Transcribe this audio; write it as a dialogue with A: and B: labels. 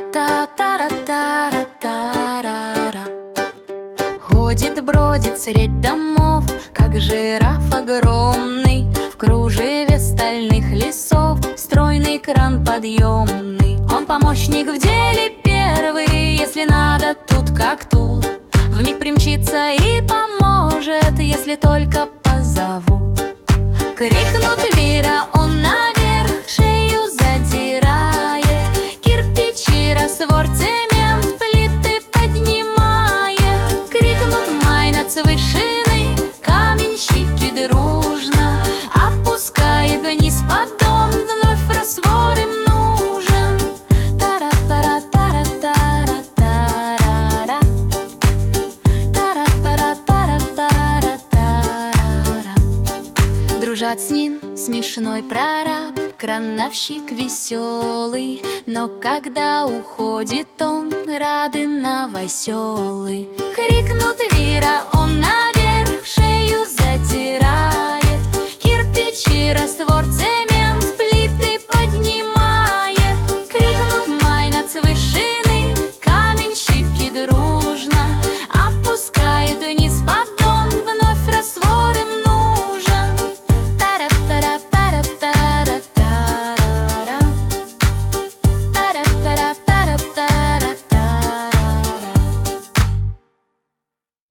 A: Тара-та-та-ра-та-ра-та-ра-та-ра-та-ра. Ходит, бродит средь домов, как жираф огромный, в кружеве стальных лесов, стройный кран подъемный. Он помощник в деле первый, если надо тут как тут, вмиг примчится и поможет, если только позову. Крикнут мира, он наверх шею задирает, кирпичи, раствор, цемент, плиты поднимает. Крикнут май над вышины, каменщики дружно опускает вниз поддон, вновь раствор им нужен. Тара-тара-тара-тара-тара-ра. Тара-тара-тара-тара-тара-ра. Дружат с ним смешной прораб, крановщик веселый, но когда уходит он, рады новоселы.